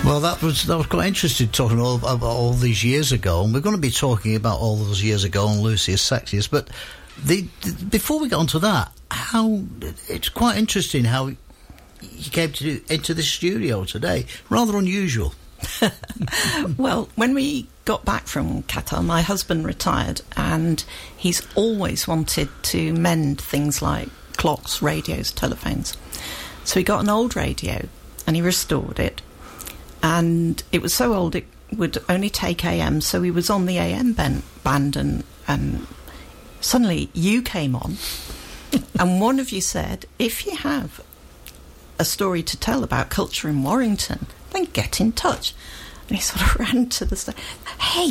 Well, that was quite interesting, talking about all these years ago, and we're going to be talking about all those years ago on Lucius Sexius. But before we get on to that, it's quite interesting how you came into this studio today. Rather unusual. Well, when we got back from Qatar, my husband retired, and he's always wanted to mend things like clocks, radios, telephones. So he got an old radio and he restored it, and it was so old it would only take AM, so he was on the AM band, and suddenly you came on and one of you said, if you have a story to tell about culture in Warrington, then get in touch. And he sort of ran to the stage, hey!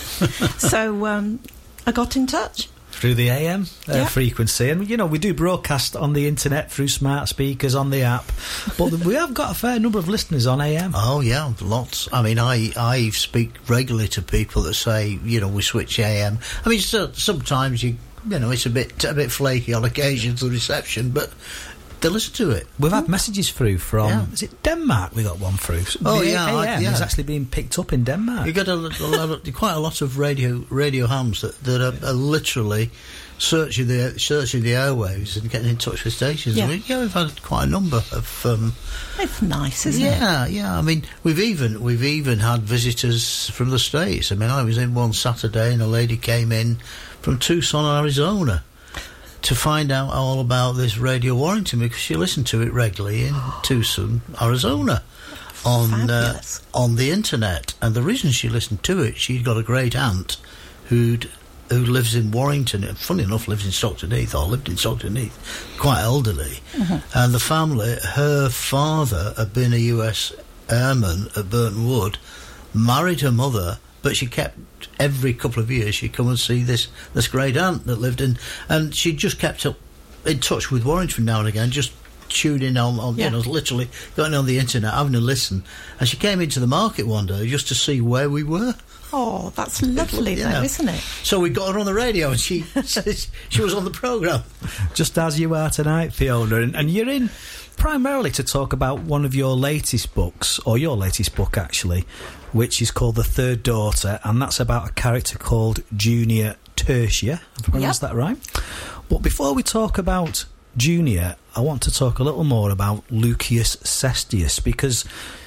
So I got in touch. Through the AM frequency. And, we do broadcast on the internet through smart speakers on the app. But we have got a fair number of listeners on AM. Oh, yeah, lots. I mean, I speak regularly to people that say, we switch AM. I mean, sometimes, it's a bit flaky on occasions, the reception, but they listen to it. We've had messages through from, is it Denmark? We got one through. Oh, the yeah. AM is actually being picked up in Denmark. You got quite a lot of radio hams that are literally searching the airwaves and getting in touch with stations. Yeah. I mean, we've had quite a number of. It's nice, isn't it? Yeah. I mean, we've even had visitors from the States. I mean, I was in one Saturday and a lady came in from Tucson, Arizona, to find out all about this Radio Warrington, because she listened to it regularly in Tucson, Arizona, on the internet. And the reason she listened to it, she'd got a great aunt who lives in Warrington, and funny enough lives in Stockton Heath, or lived in Stockton Heath, quite elderly. Mm-hmm. And the family, her father had been a US airman at Burton Wood, married her mother, but she kept, every couple of years, she'd come and see this great aunt that lived in, and she just kept up in touch with Warrington now and again, just tuning on literally going on the internet, having a listen. And she came into the market one day just to see where we were. Oh, that's lovely, though, isn't it? So we got her on the radio, and she was on the programme. Just as you are tonight, Fiona, and you're in primarily to talk about one of your latest books, or your latest book, actually, which is called The Third Daughter, and that's about a character called Junior Tertia. Have I pronounced that right? But before we talk about Junior, I want to talk a little more about Lucius Sestius, because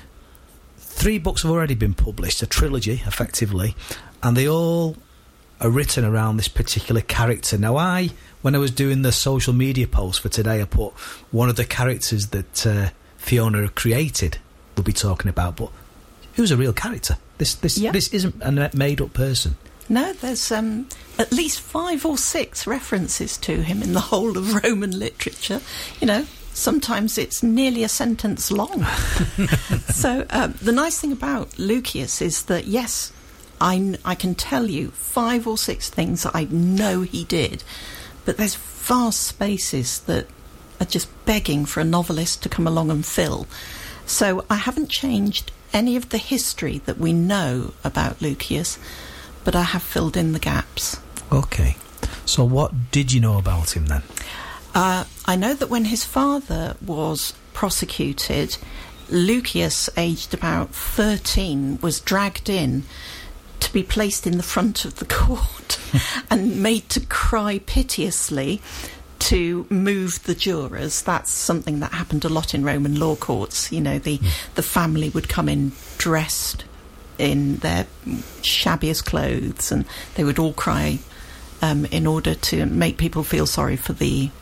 3 books have already been published, a trilogy, effectively, and they all are written around this particular character. Now, when I was doing the social media post for today, I put one of the characters that Fiona created we'll be talking about, but who's a real character? This isn't a made-up person. No, there's at least 5 or 6 references to him in the whole of Roman literature. Sometimes it's nearly a sentence long. So the nice thing about Lucius is that, yes, I can tell you 5 or 6 things that I know he did, but there's vast spaces that are just begging for a novelist to come along and fill. So I haven't changed any of the history that we know about Lucius, but I have filled in the gaps. Okay. So what did you know about him then? I know that when his father was prosecuted, Lucius, aged about 13, was dragged in to be placed in the front of the court and made to cry piteously to move the jurors. That's something that happened a lot in Roman law courts. The family would come in dressed in their shabbiest clothes, and they would all cry in order to make people feel sorry for the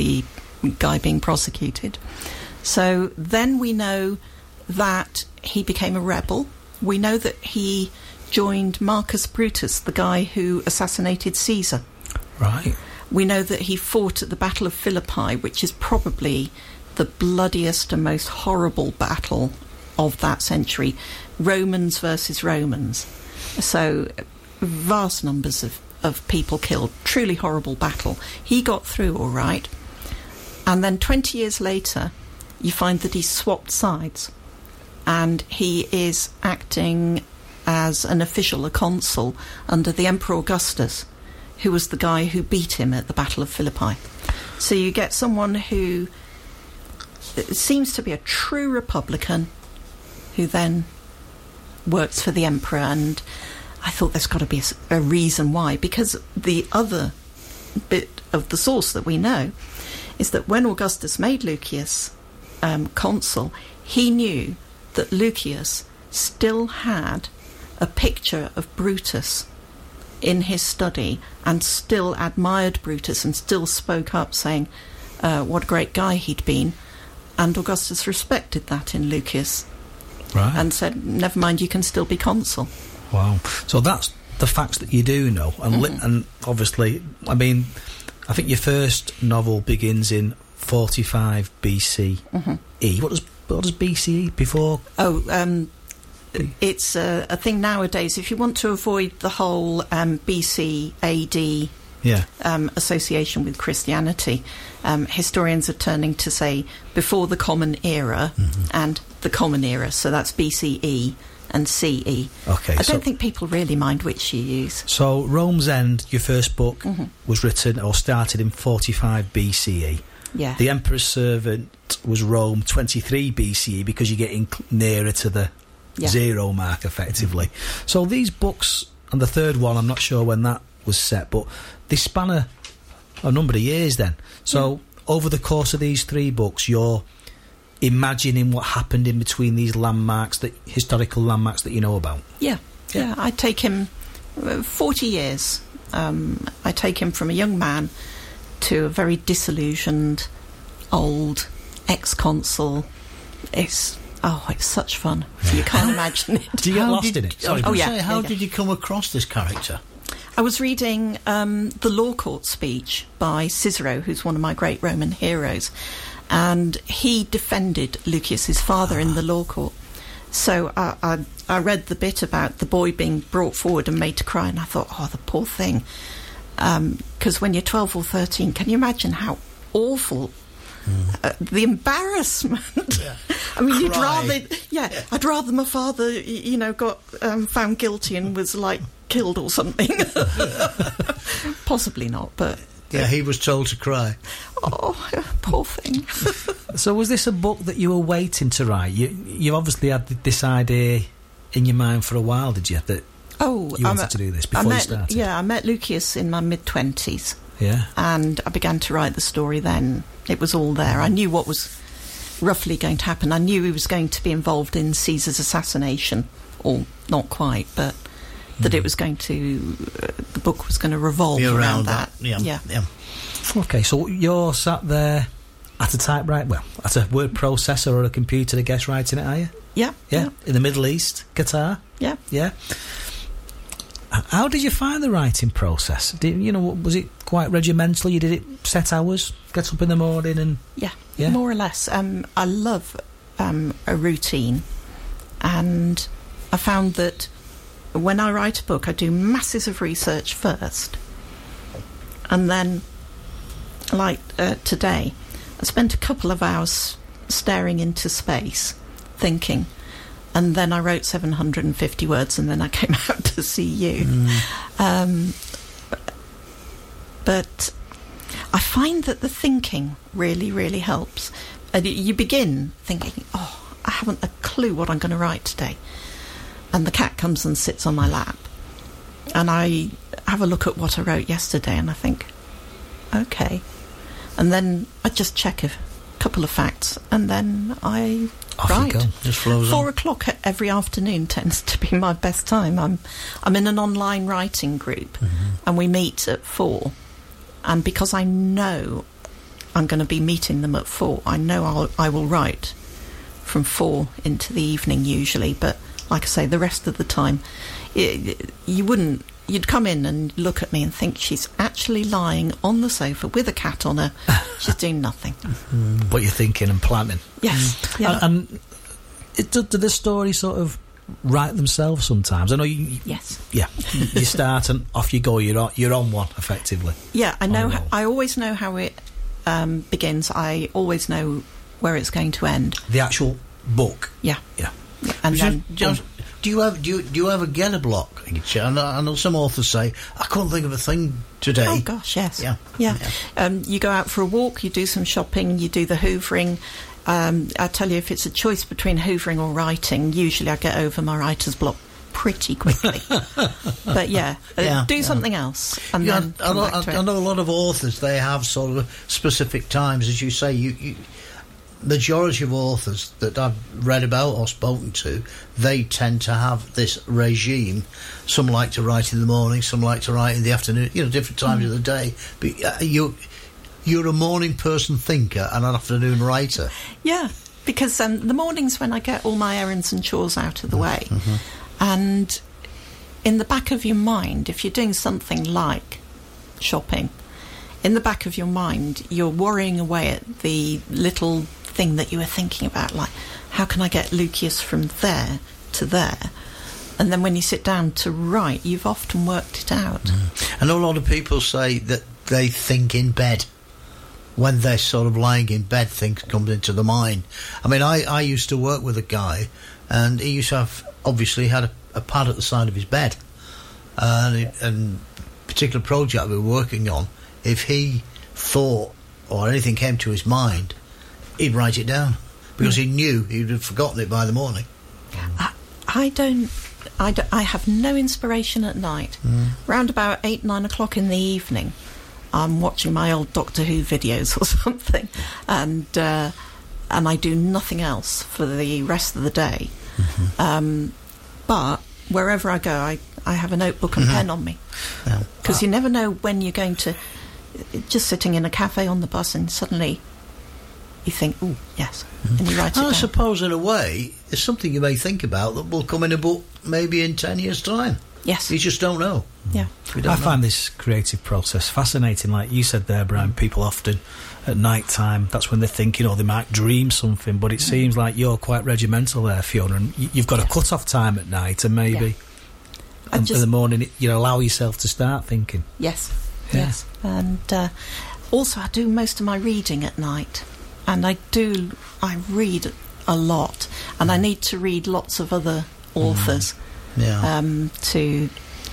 guy being prosecuted. So then we know that he became a rebel. We know that he joined Marcus Brutus, the guy who assassinated Caesar. Right. We know that he fought at the Battle of Philippi, which is probably the bloodiest and most horrible battle of that century. Romans versus Romans. So vast numbers of people killed. Truly horrible battle. He got through all right. And then 20 years later, you find that he swapped sides. And he is acting as an official, a consul, under the Emperor Augustus, who was the guy who beat him at the Battle of Philippi. So you get someone who seems to be a true Republican, who then works for the emperor, and I thought there's got to be a reason why, because the other bit of the source that we know is that when Augustus made Lucius consul, he knew that Lucius still had a picture of Brutus in his study and still admired Brutus and still spoke up saying what a great guy he'd been, and Augustus respected that in Lucius, right, and said, never mind, you can still be consul. Wow. So that's the facts that you do know, and and obviously, I mean, I think your first novel begins in 45 BCE. What does BCE before? It's a thing nowadays. If you want to avoid the whole BC AD association with Christianity, historians are turning to say before the Common Era and the Common Era. So that's BCE and CE. Okay, I don't think people really mind which you use. So Rome's End, your first book, was written or started in 45 BCE. Yeah. The Emperor's Servant was Rome 23 BCE, because you're getting nearer to the zero mark, effectively. So these books, and the third one, I'm not sure when that was set, but they span a number of years then. So over the course of these 3 books, you're imagining what happened in between these landmarks, the historical landmarks that you know about. Yeah. I take him 40 years. I take him from a young man to a very disillusioned old ex-consul. It's such fun. You can't imagine it. Do you get lost in it? Sorry, how did you come across this character? I was reading the Law Court speech by Cicero, who's one of my great Roman heroes, and he defended Lucius's father in the Law Court. So I read the bit about the boy being brought forward and made to cry, and I thought, oh, the poor thing. Because when you're 12 or 13, can you imagine how awful the embarrassment? Yeah. I mean, I'd rather my father, got found guilty and was killed or something. Possibly not, but he was told to cry. Oh, poor thing. So was this a book that you were waiting to write? You obviously had this idea in your mind for a while, did you? That you wanted to do this before you started? Yeah, I met Lucius in my mid-20s. Yeah. And I began to write the story then. It was all there. I knew what was roughly going to happen. I knew he was going to be involved in Caesar's assassination, or not quite, but that it was going to... the book was going to revolve around that. Yeah. Okay, so you're sat there at a typewriter, at a word processor or a computer, I guess, writing it, are you? Yeah. In the Middle East, Qatar? Yeah. How did you find the writing process? Was it quite regimental? You did it set hours, get up in the morning and... Yeah, more or less. I love a routine, and I found that when I write a book, I do masses of research first, and then, today, I spent a couple of hours staring into space, thinking, and then I wrote 750 words, and then I came out to see you. But I find that the thinking really, really helps. You begin thinking, I haven't a clue what I'm going to write today. And the cat comes and sits on my lap. And I have a look at what I wrote yesterday, and I think, okay. And then I just check a couple of facts, and then I write. Just flows 4 on. o'clock every afternoon tends to be my best time. I'm in an online writing group, and we meet at 4. And because I know I'm going to be meeting them at 4, I know I will write from 4 into the evening usually. But like I say, the rest of the time, you'd come in and look at me and think she's actually lying on the sofa with a cat on her. She's doing nothing. But you're thinking and planning. Yes. Yeah. And do the stories sort of write themselves sometimes? I know you... Yes. Yeah. You start and off you go. You're on one, effectively. Yeah, I know. I always know how it begins. I always know where it's going to end. The actual book. Yeah. Yeah. And then... Do you ever get a block? I know some authors say, I couldn't think of a thing today. Oh gosh, yes. Yeah. You go out for a walk, you do some shopping, you do the hoovering, I tell you, if it's a choice between hoovering or writing, usually I get over my writer's block pretty quickly. But do something else. And then I know a lot of authors, they have sort of specific times, as you say. You majority of authors that I've read about or spoken to, they tend to have this regime. Some like to write in the morning, some like to write in the afternoon, different times of the day. But you're a morning person thinker and an afternoon writer. Yeah, because the morning's when I get all my errands and chores out of the way. And in the back of your mind, if you're doing something like shopping, in the back of your mind, you're worrying away at the little thing that you were thinking about, like, how can I get Lucius from there to there? And then when you sit down to write, you've often worked it out. I know a lot of people say that they think in bed. When they're sort of lying in bed, things come into the mind. I mean, I used to work with a guy, and he used to have, obviously, had a pad at the side of his bed. And a particular project we were working on, if he thought or anything came to his mind, he'd write it down, because he knew he'd have forgotten it by the morning. I have no inspiration at night. Round about 8-9 o'clock in the evening, I'm watching my old Doctor Who videos or something, and I do nothing else for the rest of the day. But wherever I go, I have a notebook and pen on me, because you never know when you're going to. Just sitting in a cafe on the bus, and suddenly you think, "Oh, yes," and you write it down. I suppose, in a way, there's something you may think about that will come in a book maybe in 10 years' time. Yes. You just don't know. Yeah. I find this creative process fascinating. Like you said there, Brian, people often at night time, that's when they're thinking, or they might dream something, but it seems like you're quite regimental there, Fiona, and you've got a cut-off time at night, and maybe in the morning, allow yourself to start thinking. Yes. Yes. And also I do most of my reading at night, and I read a lot, and I need to read lots of other authors to,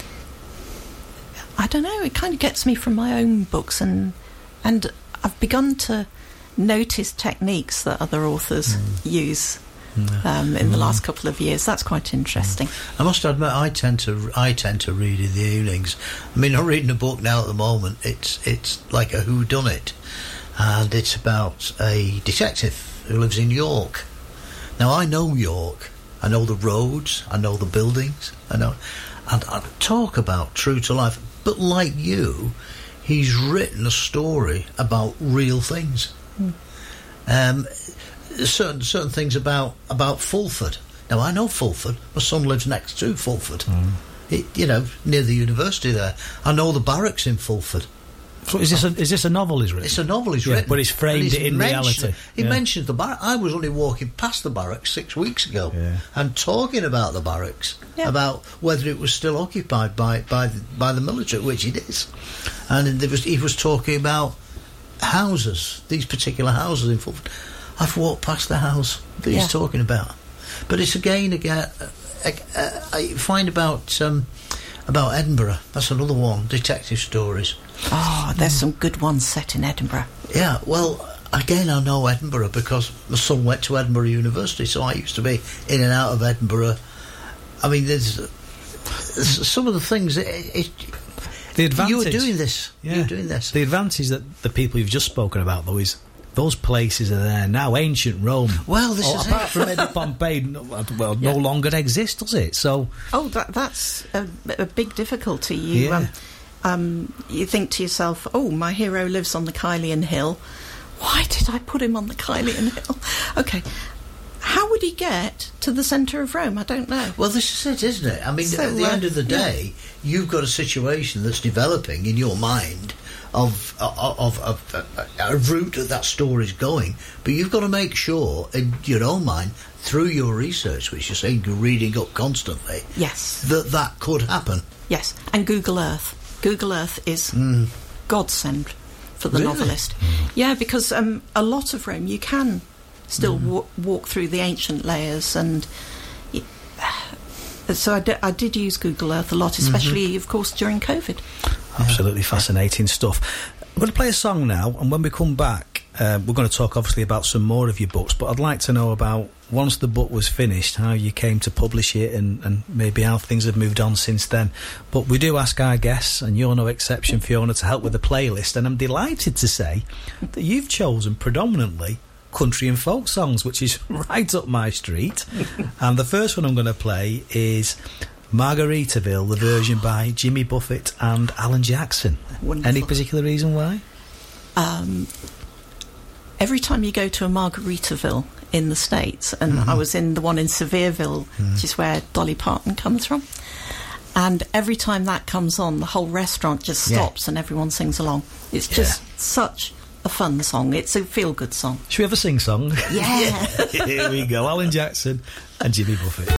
I don't know, it kind of gets me from my own books, and I've begun to notice techniques that other authors use in the last couple of years. That's quite interesting. I must admit, I tend to read in the evenings. I mean, I'm reading a book now at the moment. It's like a whodunit, and it's about a detective who lives in York. Now, I know York. I know the roads. I know the buildings. And I talk about true to life. But like you, he's written a story about real things. Certain things about Fulford. Now, I know Fulford. My son lives next to Fulford. Near the university there. I know the barracks in Fulford. So is this a novel he's written? It's a novel he's written. But he's framed it in reality. He mentions the barracks. I was only walking past the barracks 6 weeks ago and talking about the barracks, about whether it was still occupied by the military, which it is. And he was talking about houses, these particular houses in Fulford. I've walked past the house that he's talking about. But it's again, I find about Edinburgh. That's another one, detective stories. Oh, there's some good ones set in Edinburgh. Yeah, well, again, I know Edinburgh because my son went to Edinburgh University, so I used to be in and out of Edinburgh. I mean, there's some of the things. The advantage, you were doing this. Yeah. You were doing this. The advantage that the people you've just spoken about, though, is those places are there now. Ancient Rome. Well, this is apart from Pompeii, no longer exists, does it? So, that's a big difficulty. You think to yourself, "Oh, my hero lives on the Kylian Hill. Why did I put him on the Kylian Hill?" Okay, how would he get to the centre of Rome? I don't know. Well, this is it, isn't it? I mean, at the end of the day, you've got a situation that's developing in your mind of a route that story's going, but you've got to make sure in your own mind, through your research, which you're saying you're reading up constantly, that could happen. Yes, and Google Earth. Google Earth is godsend for the novelist. Yeah, because a lot of Rome you can still walk through the ancient layers, and so I did use Google Earth a lot, especially, of course, during COVID. Absolutely fascinating stuff. I'm going to play a song now, and when we come back, we're going to talk obviously about some more of your books, but I'd like to know about, once the book was finished, how you came to publish it and maybe how things have moved on since then. But we do ask our guests, and you're no exception, Fiona, to help with the playlist, and I'm delighted to say that you've chosen predominantly country and folk songs, which is right up my street. And the first one I'm going to play is Margaritaville, the version by Jimmy Buffett and Alan Jackson. Wonderful. Any particular reason why? Every time you go to a Margaritaville in the States, and I was in the one in Sevierville, which is where Dolly Parton comes from, and every time that comes on, the whole restaurant just stops and everyone sings along. It's just such a fun song. It's a feel-good song. Should we have a sing-song? Yeah. Here we go, Alan Jackson and Jimmy Buffett.